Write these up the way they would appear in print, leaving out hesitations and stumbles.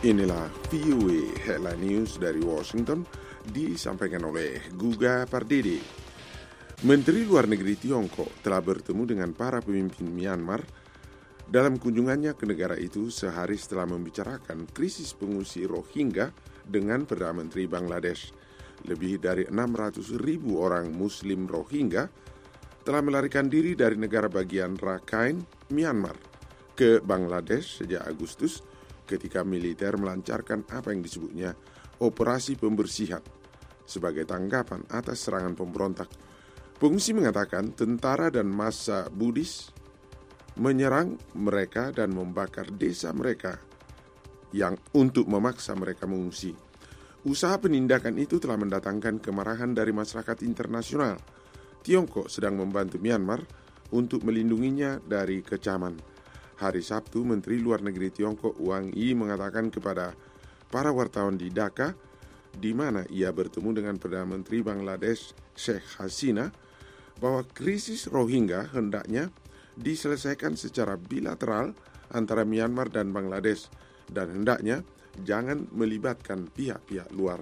Inilah VOA Headline News dari Washington, disampaikan oleh Guga Pardede. Menteri Luar Negeri Tiongkok telah bertemu dengan para pemimpin Myanmar dalam kunjungannya ke negara itu sehari setelah membicarakan krisis pengungsi Rohingya dengan Perdana Menteri Bangladesh. Lebih dari 600.000 orang Muslim Rohingya telah melarikan diri dari negara bagian Rakhine, Myanmar, ke Bangladesh sejak Agustus ketika militer melancarkan apa yang disebutnya operasi pembersihan sebagai tanggapan atas serangan pemberontak. Pengungsi mengatakan tentara dan massa Buddhis menyerang mereka dan membakar desa mereka yang untuk memaksa mereka mengungsi. Usaha penindakan itu telah mendatangkan kemarahan dari masyarakat internasional. Tiongkok sedang membantu Myanmar untuk melindunginya dari kecaman. Hari Sabtu, Menteri Luar Negeri Tiongkok Wang Yi mengatakan kepada para wartawan di Dhaka, di mana ia bertemu dengan Perdana Menteri Bangladesh Sheikh Hasina, bahwa krisis Rohingya hendaknya diselesaikan secara bilateral antara Myanmar dan Bangladesh dan hendaknya jangan melibatkan pihak-pihak luar.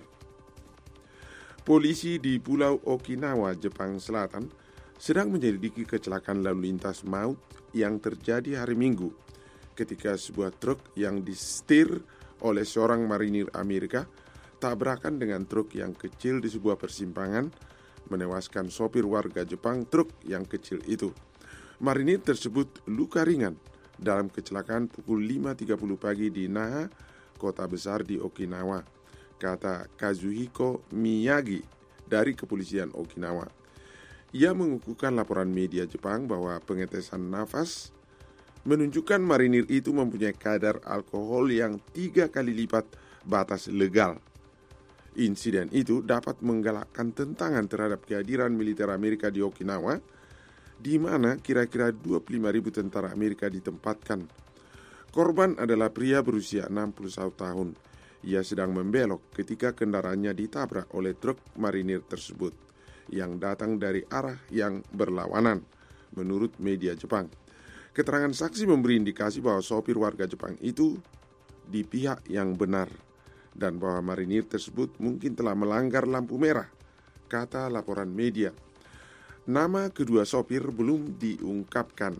Polisi di Pulau Okinawa, Jepang Selatan, sedang menyelidiki kecelakaan lalu lintas maut yang terjadi hari Minggu ketika sebuah truk yang disetir oleh seorang marinir Amerika tabrakan dengan truk yang kecil di sebuah persimpangan, menewaskan sopir warga Jepang truk yang kecil itu. Marinir tersebut luka ringan dalam kecelakaan pukul 5.30 pagi di Naha, kota besar di Okinawa, kata Kazuhiko Miyagi dari kepolisian Okinawa. Ia mengukuhkan laporan media Jepang bahwa pengetesan nafas menunjukkan marinir itu mempunyai kadar alkohol yang 3 kali lipat batas legal. Insiden itu dapat menggalakkan tentangan terhadap kehadiran militer Amerika di Okinawa, di mana kira-kira 25.000 tentara Amerika ditempatkan. Korban adalah pria berusia 61 tahun. Ia sedang membelok ketika kendaraannya ditabrak oleh truk marinir tersebut yang datang dari arah yang berlawanan, menurut media Jepang. Keterangan saksi memberi indikasi bahwa sopir warga Jepang itu di pihak yang benar dan bahwa marinir tersebut mungkin telah melanggar lampu merah, kata laporan media. Nama kedua sopir belum diungkapkan.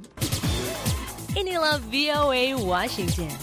Inilah VOA Washington.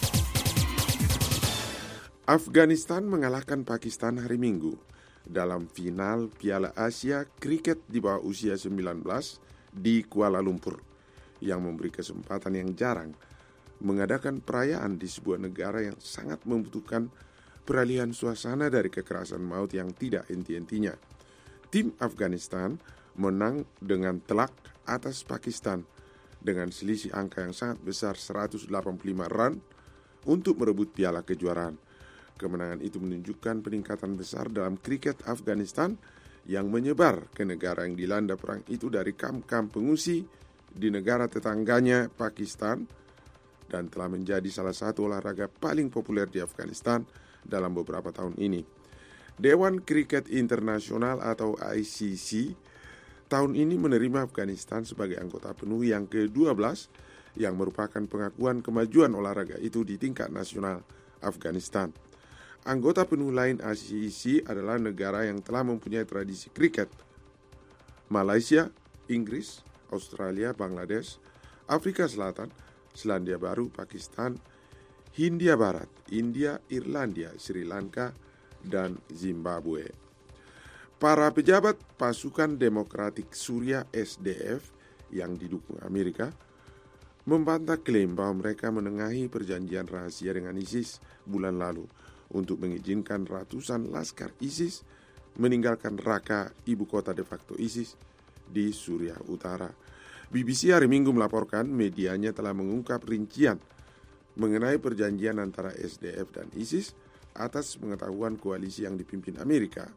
Afghanistan mengalahkan Pakistan hari Minggu dalam final Piala Asia kriket di bawah usia 19 di Kuala Lumpur, yang memberi kesempatan yang jarang mengadakan perayaan di sebuah negara yang sangat membutuhkan peralihan suasana dari kekerasan maut yang tidak henti-hentinya. Tim Afghanistan menang dengan telak atas Pakistan dengan selisih angka yang sangat besar 185 run untuk merebut piala kejuaraan. Kemenangan itu menunjukkan peningkatan besar dalam kriket Afghanistan yang menyebar ke negara yang dilanda perang itu dari kamp-kamp pengungsi di negara tetangganya Pakistan dan telah menjadi salah satu olahraga paling populer di Afghanistan dalam beberapa tahun ini. Dewan Kriket Internasional atau ICC tahun ini menerima Afghanistan sebagai anggota penuh yang ke-12 yang merupakan pengakuan kemajuan olahraga itu di tingkat nasional Afghanistan. Anggota penuh lain ICC adalah negara yang telah mempunyai tradisi kriket: Malaysia, Inggris, Australia, Bangladesh, Afrika Selatan, Selandia Baru, Pakistan, Hindia Barat, India, Irlandia, Sri Lanka, dan Zimbabwe. Para pejabat pasukan Demokratik Suriah SDF yang didukung Amerika membantah klaim bahwa mereka menengahi perjanjian rahasia dengan ISIS bulan lalu untuk mengizinkan ratusan laskar ISIS meninggalkan Raqqa, ibu kota de facto ISIS di Suriah Utara. BBC hari Minggu melaporkan medianya telah mengungkap rincian mengenai perjanjian antara SDF dan ISIS atas pengetahuan koalisi yang dipimpin Amerika.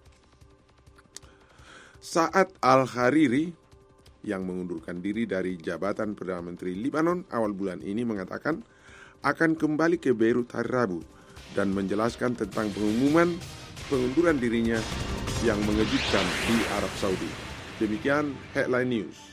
Saad al-Hariri yang mengundurkan diri dari jabatan Perdana Menteri Lebanon awal bulan ini mengatakan akan kembali ke Beirut hari Rabu dan menjelaskan tentang pengumuman pengunduran dirinya yang mengejutkan di Arab Saudi. Demikian Headline News.